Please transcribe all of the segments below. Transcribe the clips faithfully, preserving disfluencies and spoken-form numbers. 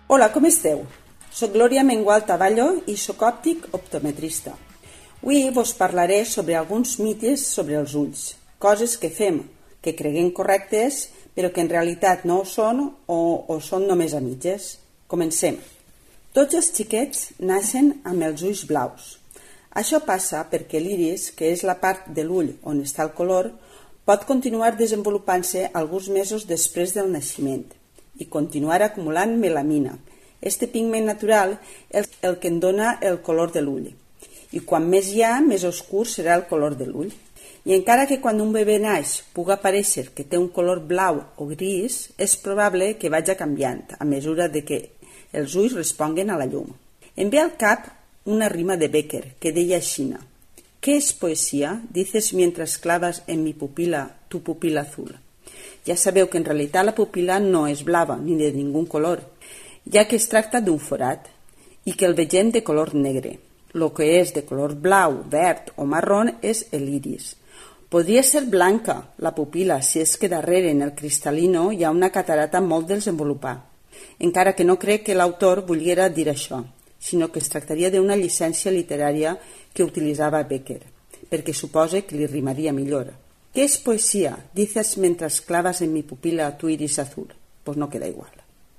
Hola, com esteu? Soc Glòria Mengual Taballo i soc òptic optometrista. Avui vos parlaré sobre alguns mites sobre els ulls, coses que fem, que creguem correctes, però que en realitat no ho són o, o són només a mitges. Comencem. Tots els xiquets naixen amb els ulls blaus. Això passa perquè l'iris, que és la part de l'ull on està el color, pot continuar desenvolupant-se alguns mesos després del naixement i continuar acumulant melamina. Este pigment natural és el que en dona el color de l'ull. I quan més hi ha, més oscur serà el color de l'ull. I encara que quan un bebè naix pugui aparèixer que té un color blau o gris, és probable que vagi canviant a mesura de que els ulls responguen a la llum. Em ve al cap una rima de Becker que deia així: ¿Qué es poesía? Dices mientras clavas en mi pupila tu pupila azul. Ja sabeu que en realitat la pupila no és blava ni de ningú color, ja que es tracta d'un forat i que el vegem de color negre. Lo que és de color blau, verd o marrón és l'iris. Podria ser blanca la pupila si és que darrere en el cristal·lino hi ha una catarata molt desenvolupada. Encara que no crec que l'autor volguera dir això, sinó que es tractaria d'una llicència literària que utilitzava Becker, perquè supose que li rimaria millor. ¿Qué es poesía? Dices mientras clavas en mi pupila tu iris azul. Pues no queda igual.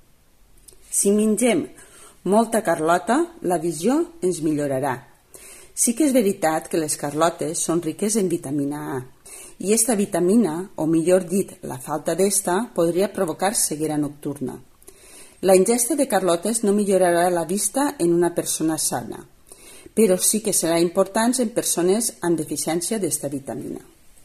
Si mengem molta carlota, la visió ens millorarà. Sí que és veritat que les carlotes són riques en vitamina A, i esta vitamina, o millor dit, la falta d'esta, podria provocar ceguera nocturna. La ingesta de carlotes no millorarà la vista en una persona sana, però sí que serà important en persones amb deficiència d'esta vitamina.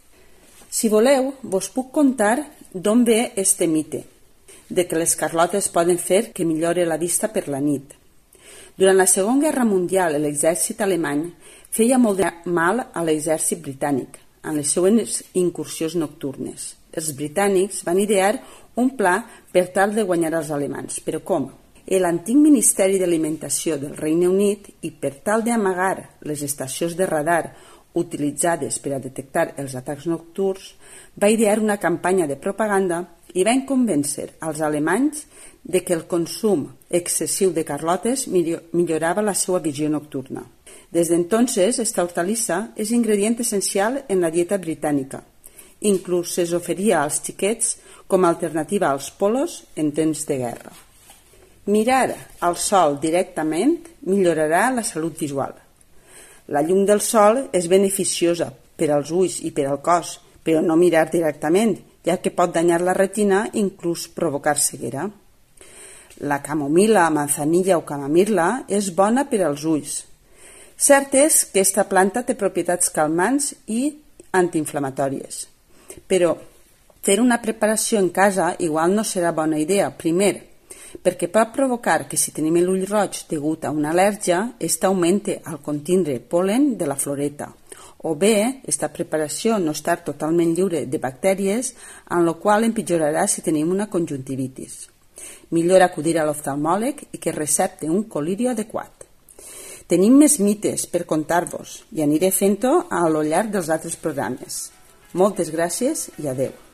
Si voleu, vos puc contar d'on ve este mite, de que les carlotes poden fer que millore la vista per la nit. Durant la Segona Guerra Mundial, l'exèrcit alemany feia molt de mal a l'exèrcit britànic, en les seues incursions nocturnes. Els britànics van idear un pla per tal de guanyar els alemans. Però com? L'antic Ministeri d'Alimentació del Regne Unit, i per tal d'amagar les estacions de radar utilitzades per a detectar els atacs nocturns, va idear una campanya de propaganda i van convèncer als alemanys de que el consum excessiu de carlotes millorava la seva visió nocturna. Des d'entonces, esta hortalissa és ingredient essencial en la dieta britànica. Inclús es oferia als xiquets com a alternativa als polos en temps de guerra. Mirar al sol directament millorarà la salut visual. La llum del sol és beneficiosa per als ulls i per al cos, però no mirar directament, ja que pot danyar la retina i inclús provocar ceguera. La camomila, manzanilla o camamilla és bona per als ulls. Cert és que aquesta planta té propietats calmants i antiinflamatòries, però fer una preparació en casa igual no serà bona idea. Primer, perquè pot provocar que si tenim l'ull roig degut a una al·lèrgia, esta augmente al contindre pol·len de la floreta. O bé, aquesta preparació no està totalment lliure de bactèries, en la qual empitjorarà si tenim una conjuntivitis. Millor acudir a l'oftalmòleg i que recepte un col·liri adequat. Tenim més mites per contar-vos i aniré fent-ho a lo llarg dels altres programes. Moltes gràcies i adeu.